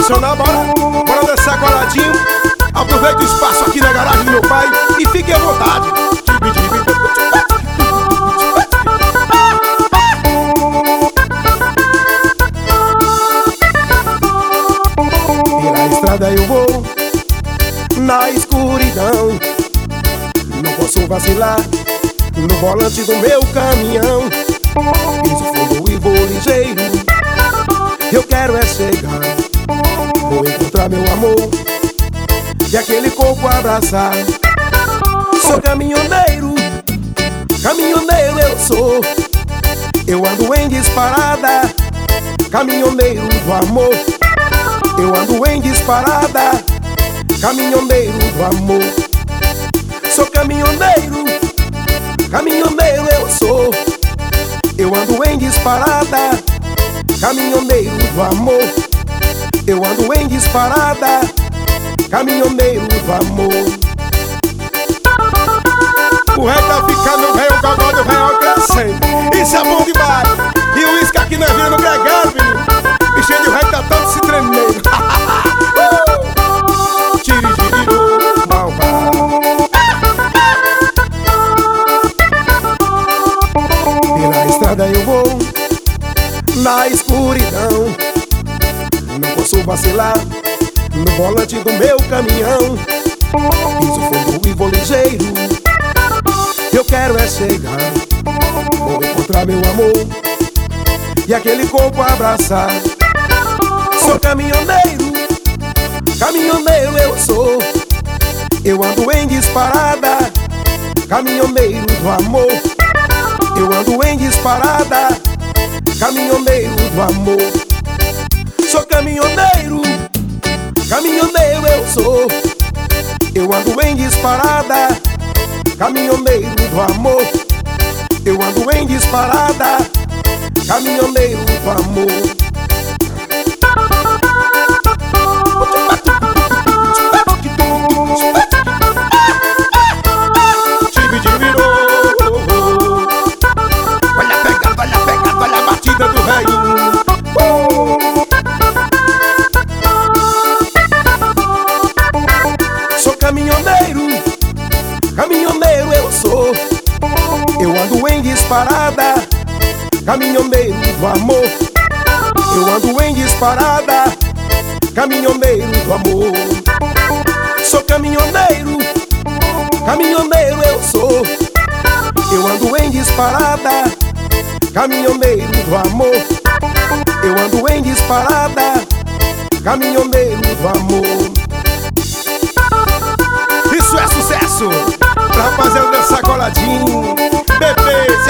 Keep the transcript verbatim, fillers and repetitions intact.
sensacional, bora, bora dançar coladinho. Aproveita o espaço aqui na garagem do meu pai e fique à vontade. Pela estrada eu vou, na escuridão, não posso vacilar no volante do meu caminhão. Piso fundo e vou ligeiro, eu quero é chegar, vou encontrar meu amor e aquele corpo abraçar. Sou caminhoneiro, caminhoneiro eu sou, eu ando em disparada, caminhoneiro do amor. Eu ando em disparada, caminhoneiro do amor. Sou caminhoneiro, caminhoneiro eu sou, eu ando em disparada, caminhoneiro do amor. Eu ando em disparada, caminhoneiro do amor. O rei tá ficando, o rei, o gogó do rei é crescendo. Isso é bom demais. E o uísque aqui na vila no gregário, menino. Bichinho de rei tá todo se tremendo. Tirigiriru, mal, mal. Pela estrada eu vou, na escuridão, não posso vacilar no volante do meu caminhão. Piso fundo e vou ligeiro, eu quero é chegar, vou encontrar meu amor e aquele corpo abraçar. Sou caminhoneiro, caminhoneiro eu sou, eu ando em disparada, caminhoneiro do amor. Eu ando em disparada, caminhoneiro do amor. Sou caminhoneiro, caminhoneiro eu sou, eu ando em disparada, caminhoneiro do amor. Eu ando em disparada, caminhoneiro do amor. Olha a pegada, olha a pegada, olha a batida do velhinho. Sou caminhoneiro, caminhoneiro eu sou, eu ando em disparada, caminhoneiro do amor. Eu ando em disparada, caminhoneiro do amor. Sou caminhoneiro, caminhoneiro eu sou, eu ando em disparada, caminhoneiro do amor. Eu ando em disparada, caminhoneiro do amor. Isso é sucesso! Pra rapaziada dançar coladinho, bebês,